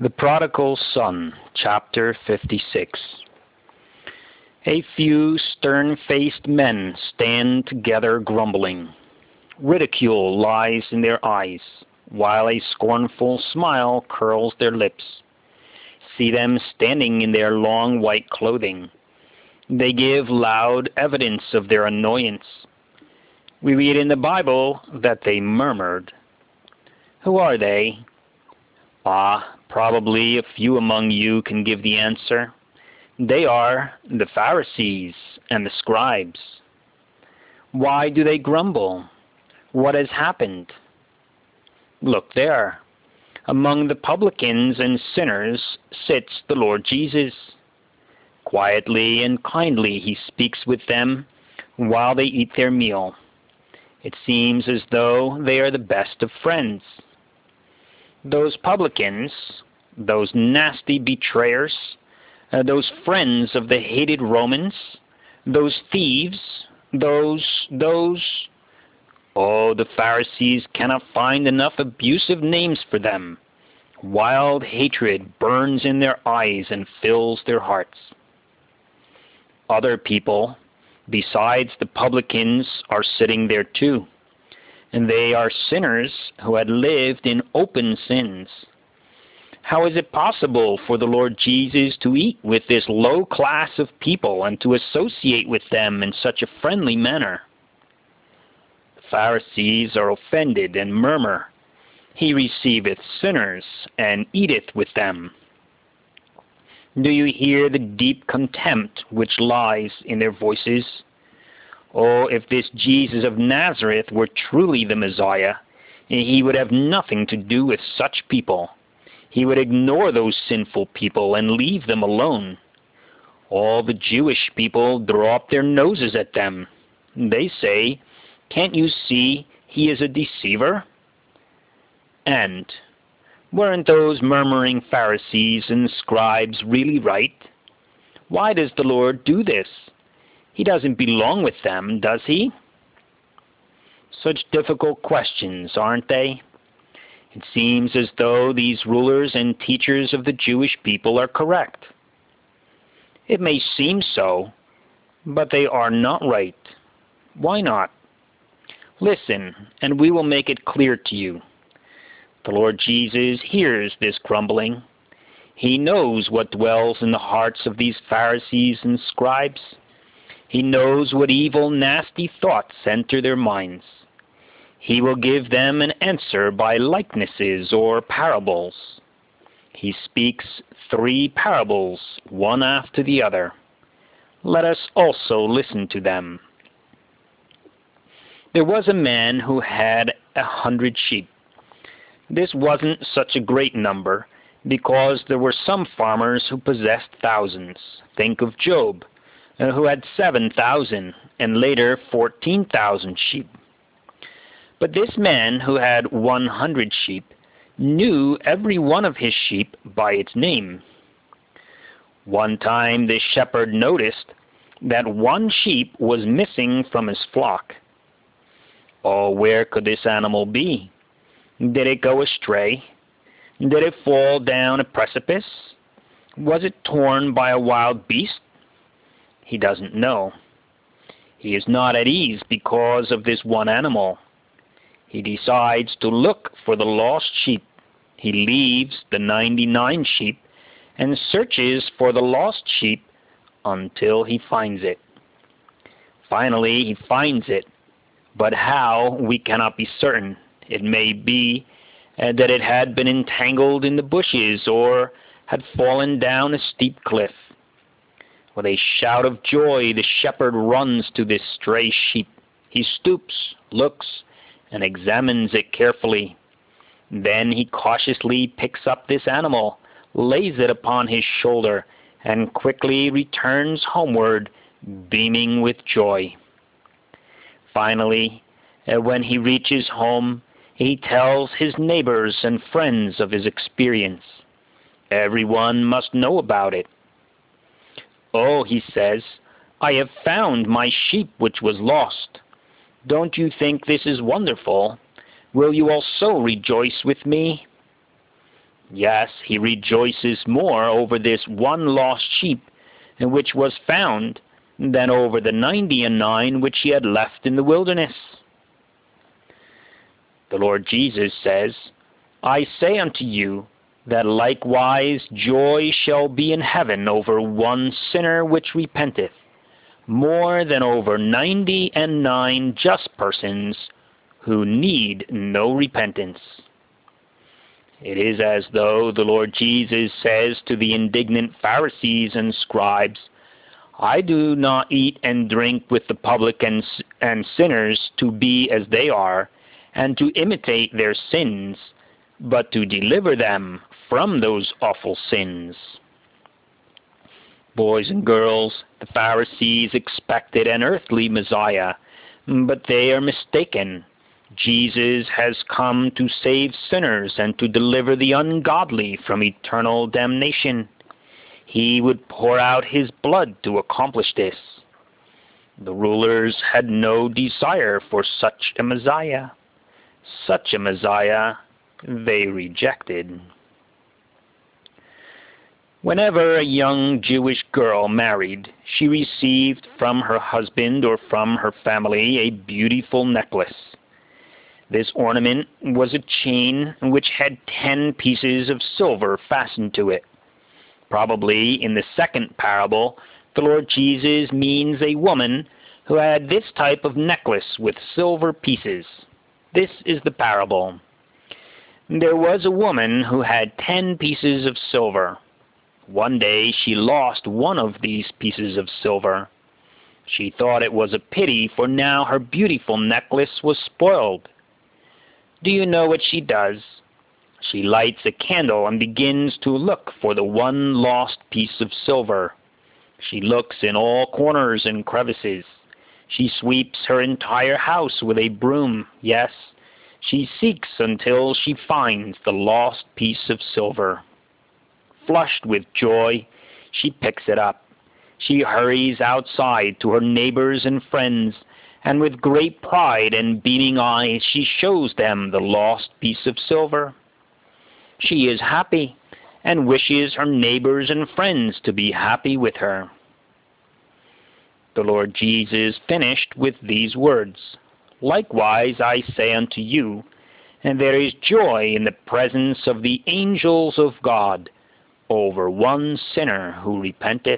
The Prodigal Son, Chapter 56. A few stern-faced men stand together grumbling. Ridicule lies in their eyes, while a scornful smile curls their lips. See them standing in their long white clothing. They give loud evidence of their annoyance. We read in the Bible that they murmured. Who are they? Probably a few among you can give the answer. They are the Pharisees and the scribes. Why do they grumble? What has happened? Look there. Among the publicans and sinners sits the Lord Jesus. Quietly and kindly he speaks with them while they eat their meal. It seems as though they are the best of friends. Those publicans, those nasty betrayers, those friends of the hated Romans, those thieves, the Pharisees cannot find enough abusive names for them. Wild hatred burns in their eyes and fills their hearts. Other people, besides the publicans, are sitting there too, and they are sinners who had lived in open sins. How is it possible for the Lord Jesus to eat with this low class of people and to associate with them in such a friendly manner? The Pharisees are offended and murmur, "He receiveth sinners and eateth with them." Do you hear the deep contempt which lies in their voices? Oh, if this Jesus of Nazareth were truly the Messiah, he would have nothing to do with such people. He would ignore those sinful people and leave them alone. All the Jewish people draw up their noses at them. They say, "Can't you see he is a deceiver?" And weren't those murmuring Pharisees and scribes really right? Why does the Lord do this? He doesn't belong with them, does he? Such difficult questions, aren't they? It seems as though these rulers and teachers of the Jewish people are correct. It may seem so, but they are not right. Why not? Listen, and we will make it clear to you. The Lord Jesus hears this grumbling. He knows what dwells in the hearts of these Pharisees and scribes. He knows what evil, nasty thoughts enter their minds. He will give them an answer by likenesses or parables. He speaks 3 parables, one after the other. Let us also listen to them. There was a man who had 100 sheep. This wasn't such a great number, because there were some farmers who possessed thousands. Think of Job, who had 7,000, and later 14,000 sheep. But this man who had 100 sheep knew every one of his sheep by its name. One time the shepherd noticed that one sheep was missing from his flock. Oh, where could this animal be? Did it go astray? Did it fall down a precipice? Was it torn by a wild beast? He doesn't know. He is not at ease because of this one animal. He decides to look for the lost sheep. He leaves the 99 sheep and searches for the lost sheep until he finds it. Finally, he finds it, but how, we cannot be certain. It may be that it had been entangled in the bushes or had fallen down a steep cliff. With a shout of joy, the shepherd runs to this stray sheep. He stoops, looks, and examines it carefully. Then he cautiously picks up this animal, lays it upon his shoulder, and quickly returns homeward, beaming with joy. Finally, when he reaches home, he tells his neighbors and friends of his experience. Everyone must know about it. "Oh," he says, "I have found my sheep which was lost. Don't you think this is wonderful? Will you also rejoice with me?" Yes, he rejoices more over this one lost sheep which was found than over the 99 which he had left in the wilderness. The Lord Jesus says, I say unto you, that likewise joy shall be in heaven over one sinner which repenteth, more than over 99 just persons who need no repentance. It is as though the Lord Jesus says to the indignant Pharisees and scribes, I do not eat and drink with the publicans and sinners to be as they are, and to imitate their sins, but to deliver them from those awful sins. Boys and girls, the Pharisees expected an earthly Messiah, but they are mistaken. Jesus has come to save sinners and to deliver the ungodly from eternal damnation. He would pour out his blood to accomplish this. The rulers had no desire for such a Messiah. Such a Messiah they rejected. Whenever a young Jewish girl married, she received from her husband or from her family a beautiful necklace. This ornament was a chain which had 10 pieces of silver fastened to it. Probably in the second parable, the Lord Jesus means a woman who had this type of necklace with silver pieces. This is the parable. There was a woman who had 10 pieces of silver. One day she lost one of these pieces of silver. She thought it was a pity, for now her beautiful necklace was spoiled. Do you know what she does? She lights a candle and begins to look for the one lost piece of silver. She looks in all corners and crevices. She sweeps her entire house with a broom. Yes, she seeks until she finds the lost piece of silver. Flushed with joy, she picks it up. She hurries outside to her neighbors and friends, and with great pride and beaming eyes she shows them the lost piece of silver. She is happy, and wishes her neighbors and friends to be happy with her. The Lord Jesus finished with these words, Likewise I say unto you, and there is joy in the presence of the angels of God over one sinner who repenteth.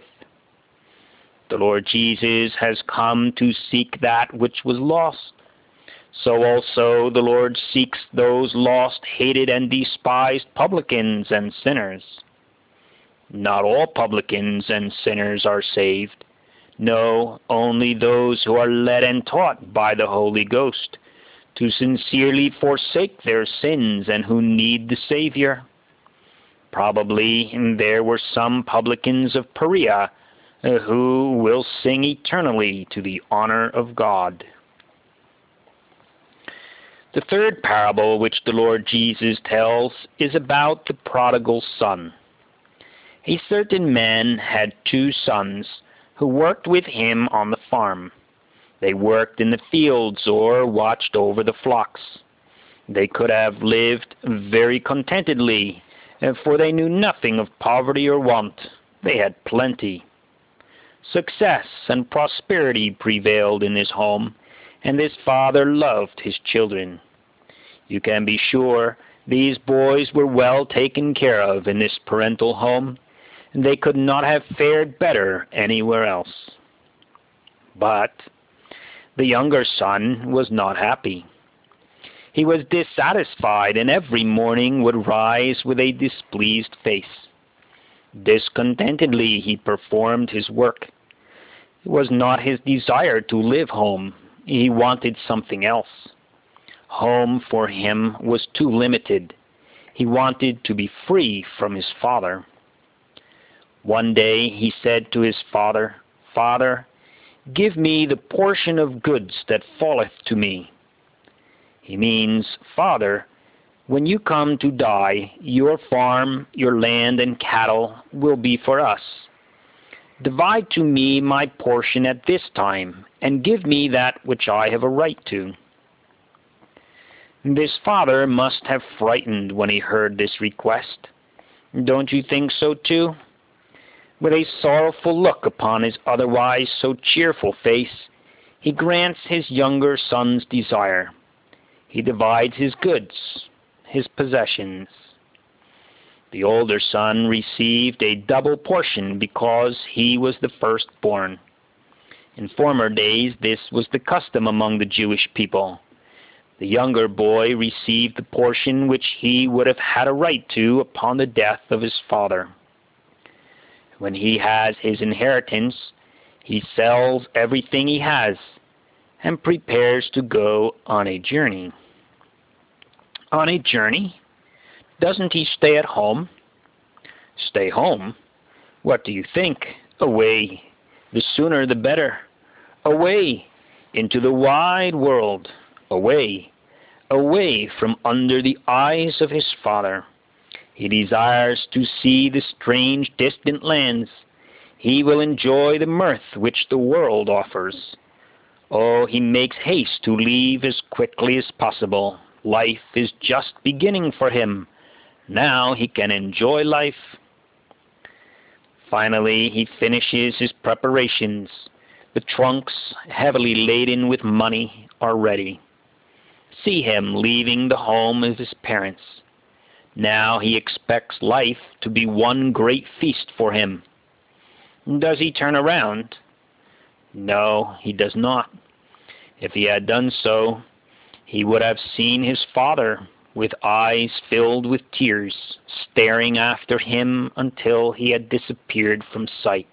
The Lord Jesus has come to seek that which was lost. So also the Lord seeks those lost, hated, and despised publicans and sinners. Not all publicans and sinners are saved. No, only those who are led and taught by the Holy Ghost to sincerely forsake their sins and who need the Savior. Probably there were some publicans of Perea who will sing eternally to the honor of God. The third parable which the Lord Jesus tells is about the prodigal son. A certain man had 2 sons who worked with him on the farm. They worked in the fields or watched over the flocks. They could have lived very contentedly, for they knew nothing of poverty or want. They had plenty. Success and prosperity prevailed in this home, and this father loved his children. You can be sure these boys were well taken care of in this parental home, and they could not have fared better anywhere else. But the younger son was not happy. He was dissatisfied, and every morning would rise with a displeased face. Discontentedly he performed his work. It was not his desire to live home. He wanted something else. Home for him was too limited. He wanted to be free from his father. One day he said to his father, Father, give me the portion of goods that falleth to me. He means, Father, when you come to die, your farm, your land, and cattle will be for us. Divide to me my portion at this time, and give me that which I have a right to. This father must have frightened when he heard this request. Don't you think so too? With a sorrowful look upon his otherwise so cheerful face, he grants his younger son's desire. He divides his goods, his possessions. The older son received a double portion because he was the firstborn. In former days this was the custom among the Jewish people. The younger boy received the portion which he would have had a right to upon the death of his father. When he has his inheritance, he sells everything he has and prepares to go on a journey. On a journey? Doesn't he stay at home? Stay home? What do you think? Away. The sooner the better. Away into the wide world. Away. Away from under the eyes of his father. He desires to see the strange distant lands. He will enjoy the mirth which the world offers. Oh, he makes haste to leave as quickly as possible. Life is just beginning for him. Now he can enjoy life. Finally, he finishes his preparations. The trunks, heavily laden with money, are ready. See him leaving the home of his parents. Now he expects life to be one great feast for him. Does he turn around? No, he does not. If he had done so, he would have seen his father, with eyes filled with tears, staring after him until he had disappeared from sight.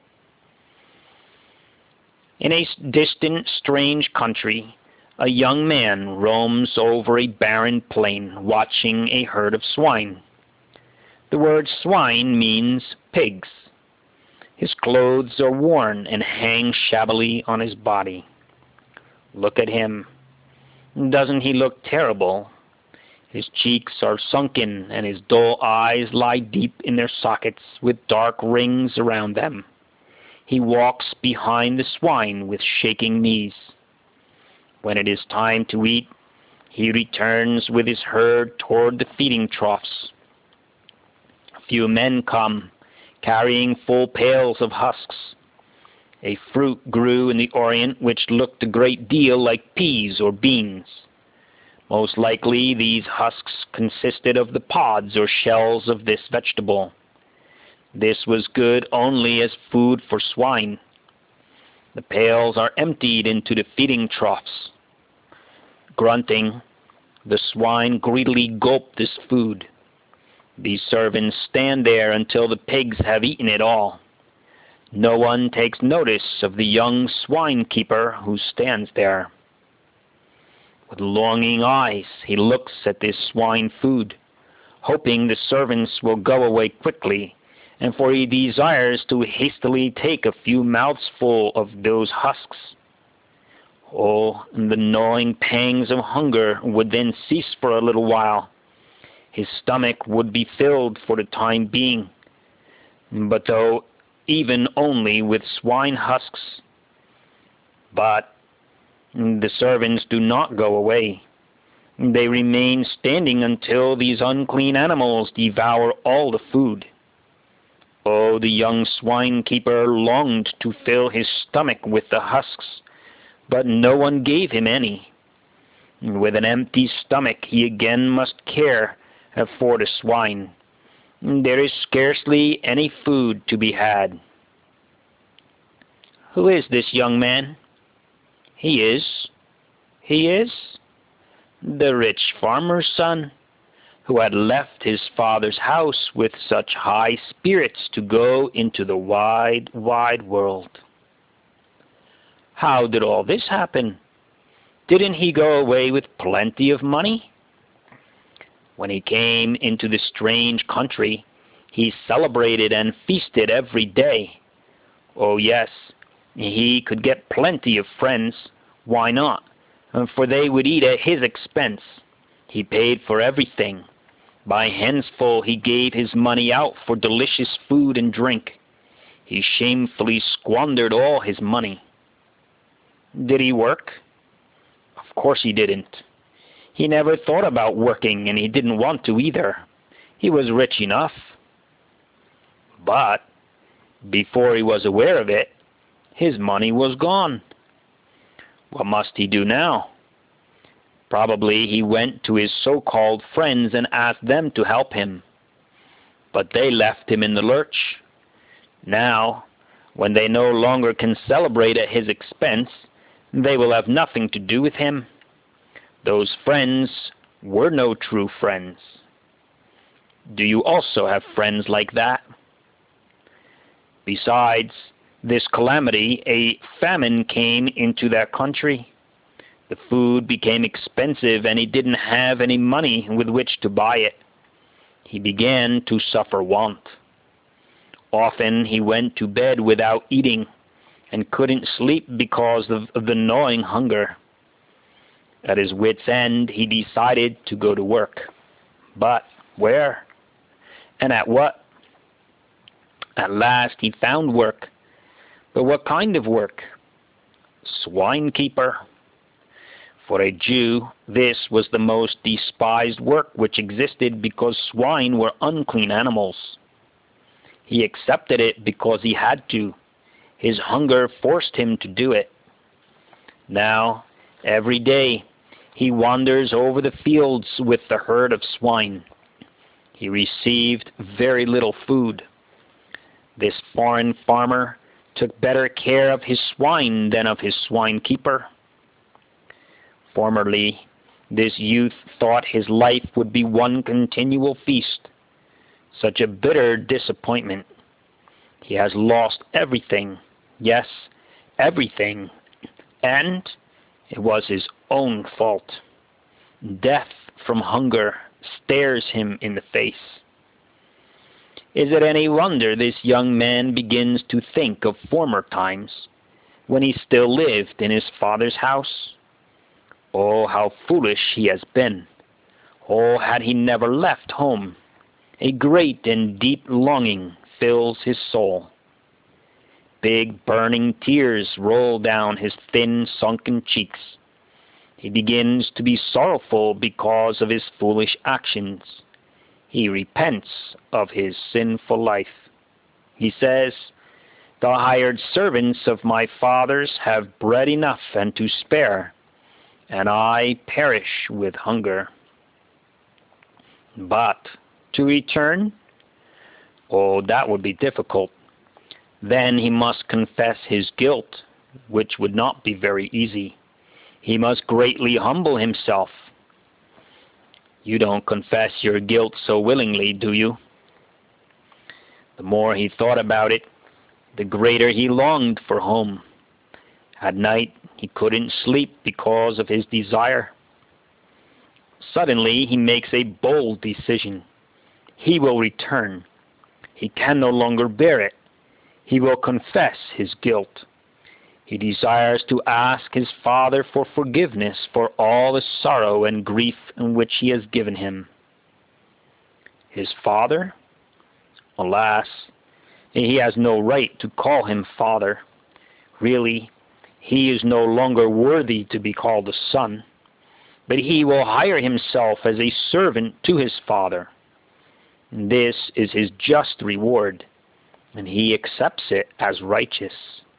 In a distant, strange country, a young man roams over a barren plain, watching a herd of swine. The word swine means pigs. His clothes are worn and hang shabbily on his body. Look at him. Doesn't he look terrible? His cheeks are sunken, and his dull eyes lie deep in their sockets, with dark rings around them. He walks behind the swine with shaking knees. When it is time to eat, he returns with his herd toward the feeding troughs. A few men come, carrying full pails of husks. A fruit grew in the Orient which looked a great deal like peas or beans. Most likely these husks consisted of the pods or shells of this vegetable. This was good only as food for swine. The pails are emptied into the feeding troughs. Grunting, the swine greedily gulp this food. These servants stand there until the pigs have eaten it all. No one takes notice of the young swine keeper who stands there. With longing eyes he looks at this swine food, hoping the servants will go away quickly, and for he desires to hastily take a few mouthfuls of those husks. Oh, and the gnawing pangs of hunger would then cease for a little while. His stomach would be filled for the time being. But though even only with swine husks. But the servants do not go away. They remain standing until these unclean animals devour all the food. Oh, the young swine keeper longed to fill his stomach with the husks, but no one gave him any. With an empty stomach he again must care for the swine. There is scarcely any food to be had. Who is this young man? He is the rich farmer's son, who had left his father's house with such high spirits to go into the wide, wide world. How did all this happen? Didn't he go away with plenty of money? When he came into this strange country, he celebrated and feasted every day. Oh yes, he could get plenty of friends. Why not? For they would eat at his expense. He paid for everything. By handsful he gave his money out for delicious food and drink. He shamefully squandered all his money. Did he work? Of course he didn't. He never thought about working, and he didn't want to either. He was rich enough. But before he was aware of it, his money was gone. What must he do now? Probably he went to his so-called friends and asked them to help him. But they left him in the lurch. Now, when they no longer can celebrate at his expense, they will have nothing to do with him. Those friends were no true friends. Do you also have friends like that? Besides this calamity, a famine came into that country. The food became expensive, and he didn't have any money with which to buy it. He began to suffer want. Often he went to bed without eating and couldn't sleep because of the gnawing hunger. At his wit's end, he decided to go to work. But where? And at what? At last he found work. But what kind of work? Swine keeper. For a Jew, this was the most despised work which existed because swine were unclean animals. He accepted it because he had to. His hunger forced him to do it. Now, every day, he wanders over the fields with the herd of swine. He received very little food. This foreign farmer took better care of his swine than of his swine keeper. Formerly, this youth thought his life would be one continual feast. Such a bitter disappointment. He has lost everything. Yes, everything. And it was his own fault. Death from hunger stares him in the face. Is it any wonder this young man begins to think of former times when he still lived in his father's house? Oh, how foolish he has been! Oh, had he never left home! A great and deep longing fills his soul. Big burning tears roll down his thin, sunken cheeks. He begins to be sorrowful because of his foolish actions. He repents of his sinful life. He says, "The hired servants of my fathers have bread enough and to spare, and I perish with hunger." But to return? Oh, that would be difficult. Then he must confess his guilt, which would not be very easy. He must greatly humble himself. You don't confess your guilt so willingly, do you? The more he thought about it, the greater he longed for home. At night he couldn't sleep because of his desire. Suddenly he makes a bold decision. He will return. He can no longer bear it. He will confess his guilt. He desires to ask his father for forgiveness for all the sorrow and grief in which he has given him. His father? Alas, he has no right to call him father. Really, he is no longer worthy to be called a son, but he will hire himself as a servant to his father. This is his just reward, and he accepts it as righteous.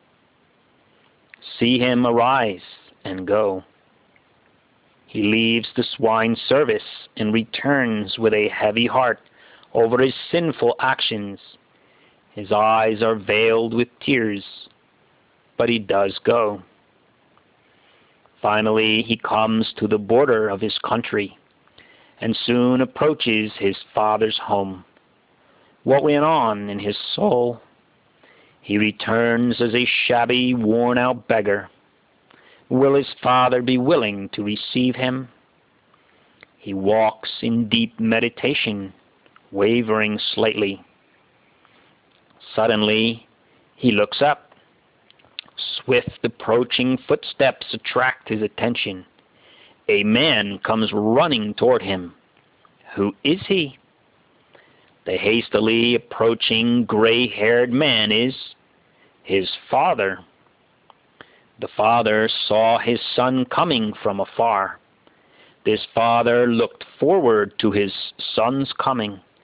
See him arise and go. He leaves the swine service and returns with a heavy heart over his sinful actions. His eyes are veiled with tears, but he does go. Finally, he comes to the border of his country and soon approaches his father's home. What went on in his soul? He returns as a shabby, worn-out beggar. Will his father be willing to receive him? He walks in deep meditation, wavering slightly. Suddenly, he looks up. Swift approaching footsteps attract his attention. A man comes running toward him. Who is he? The hastily approaching gray-haired man is his father. The father saw his son coming from afar. This father looked forward to his son's coming.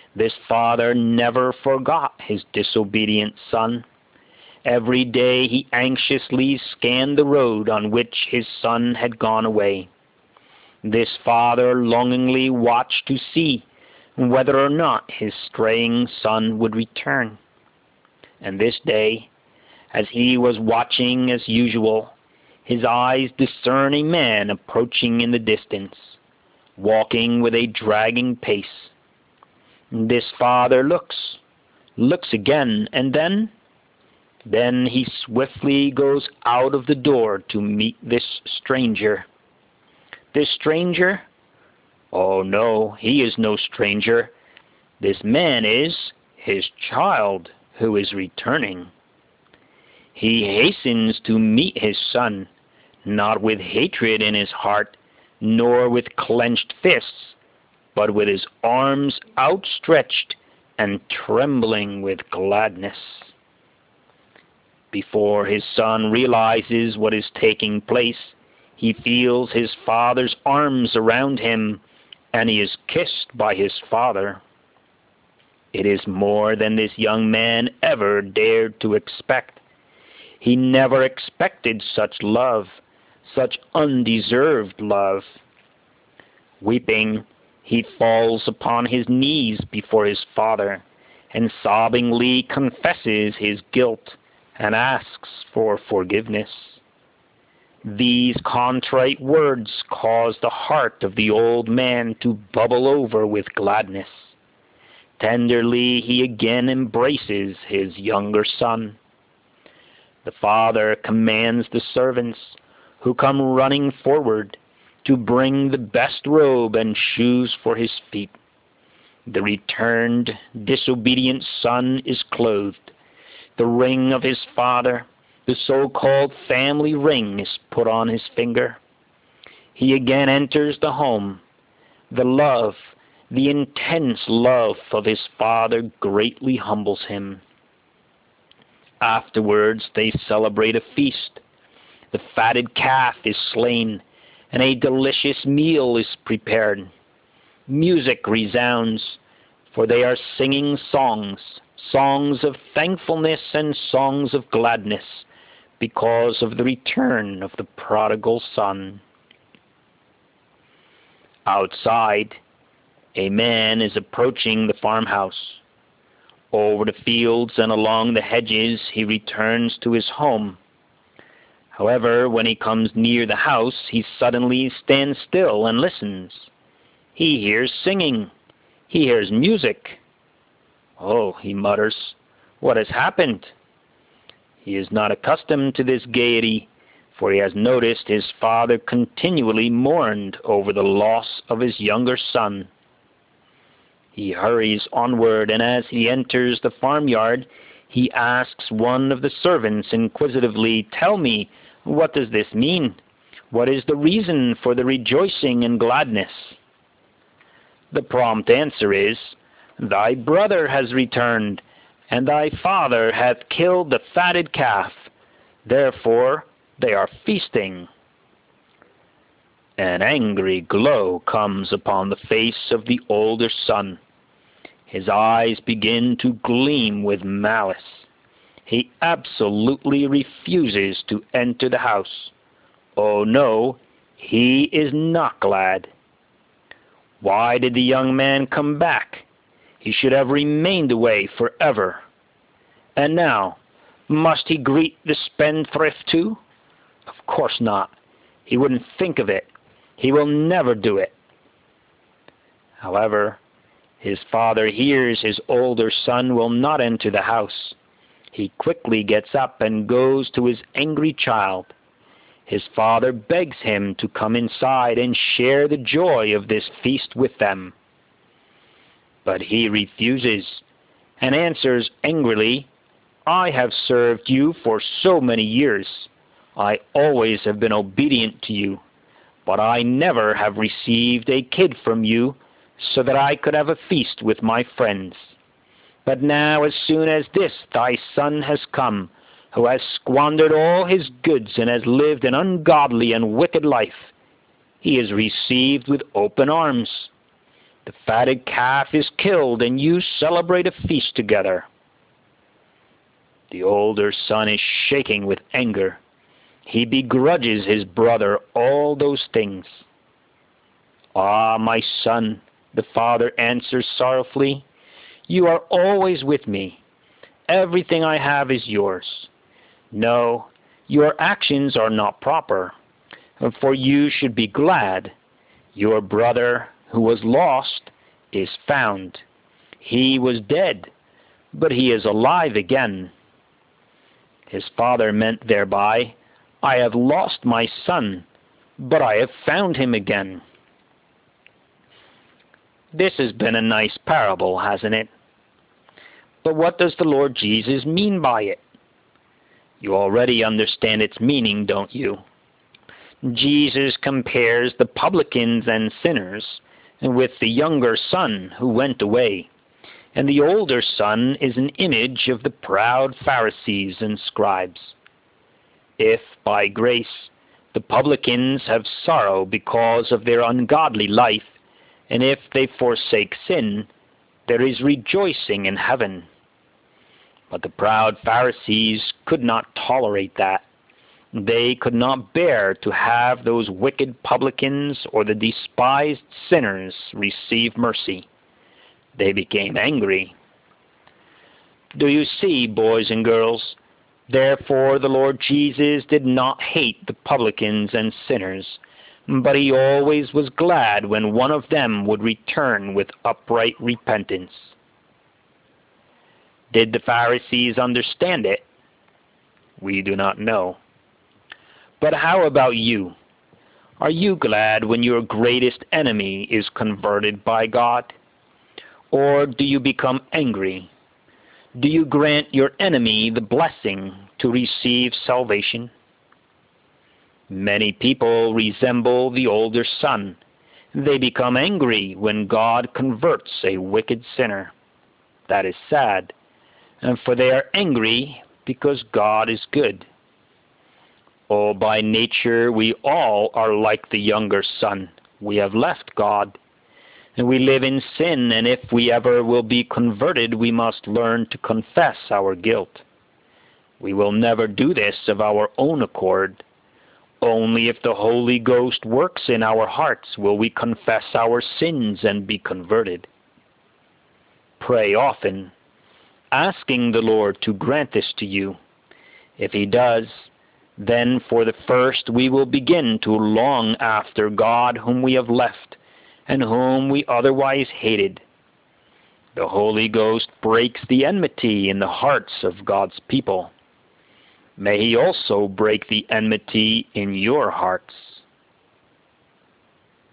This father never forgot his disobedient son. Every day he anxiously scanned the road on which his son had gone away. This father longingly watched to see whether or not his straying son would return. And this day, as he was watching as usual, his eyes discern a man approaching in the distance, walking with a dragging pace. This father looks again, and then he swiftly goes out of the door to meet this stranger. This stranger? Oh no, he is no stranger. This man is his child who is returning. He hastens to meet his son, not with hatred in his heart, nor with clenched fists, but with his arms outstretched and trembling with gladness. Before his son realizes what is taking place, he feels his father's arms around him, and he is kissed by his father. It is more than this young man ever dared to expect. He never expected such love, such undeserved love. Weeping, he falls upon his knees before his father, and sobbingly confesses his guilt and asks for forgiveness. These contrite words cause the heart of the old man to bubble over with gladness. Tenderly he again embraces his younger son. The father commands the servants, who come running forward, to bring the best robe and shoes for his feet. The returned, disobedient son is clothed. The ring of his father, the so-called family ring, is put on his finger. He again enters the home. The love, the intense love of his father greatly humbles him. Afterwards they celebrate a feast. The fatted calf is slain, and a delicious meal is prepared. Music resounds, for they are singing songs of thankfulness and songs of gladness, because of the return of the prodigal son. Outside, a man is approaching the farmhouse. Over the fields and along the hedges he returns to his home. However, when he comes near the house, he suddenly stands still and listens. He hears singing. He hears music. "Oh," he mutters, "what has happened?" He is not accustomed to this gaiety, for he has noticed his father continually mourned over the loss of his younger son. He hurries onward, and as he enters the farmyard, he asks one of the servants inquisitively, "Tell me, what does this mean? What is the reason for the rejoicing and gladness?" The prompt answer is, "Thy brother has returned, and thy father hath killed the fatted calf. Therefore they are feasting." An angry glow comes upon the face of the older son. His eyes begin to gleam with malice. He absolutely refuses to enter the house. Oh no, he is not glad. Why did the young man come back? He should have remained away forever. And now, must he greet the spendthrift too? Of course not. He wouldn't think of it. He will never do it. However, his father hears his older son will not enter the house. He quickly gets up and goes to his angry child. His father begs him to come inside and share the joy of this feast with them. But he refuses and answers angrily, "I have served you for so many years. I always have been obedient to you, but I never have received a kid from you so that I could have a feast with my friends. But now, as soon as this thy son has come, who has squandered all his goods and has lived an ungodly and wicked life, he is received with open arms. The fatted calf is killed, and you celebrate a feast together. The older son is shaking with anger. He begrudges his brother all those things. Ah, my son, the father answers sorrowfully, you are always with me. Everything I have is yours. No, your actions are not proper, for you should be glad. Your brother, who was lost, is found. He was dead, but he is alive again. His father meant thereby, I have lost my son, but I have found him again. This has been a nice parable, hasn't it? But what does the Lord Jesus mean by it? You already understand its meaning, don't you? Jesus compares the publicans and sinners with the younger son who went away, and the older son is an image of the proud Pharisees and scribes. If, by grace, the publicans have sorrow because of their ungodly life, and if they forsake sin, there is rejoicing in heaven. But the proud Pharisees could not tolerate that. They could not bear to have those wicked publicans or the despised sinners receive mercy. They became angry. Do you see, boys and girls? Therefore the Lord Jesus did not hate the publicans and sinners, but he always was glad when one of them would return with upright repentance. Did the Pharisees understand it? We do not know. But how about you? Are you glad when your greatest enemy is converted by God? Or do you become angry? Do you grant your enemy the blessing to receive salvation? Many people resemble the older son. They become angry when God converts a wicked sinner. That is sad, for they are angry because God is good. Oh, by nature we all are like the younger son. We have left God, and we live in sin, and if we ever will be converted, we must learn to confess our guilt. We will never do this of our own accord. Only if the Holy Ghost works in our hearts will we confess our sins and be converted. Pray often, asking the Lord to grant this to you. If he does, then for the first we will begin to long after God whom we have left and whom we otherwise hated. The Holy Ghost breaks the enmity in the hearts of God's people. May he also break the enmity in your hearts.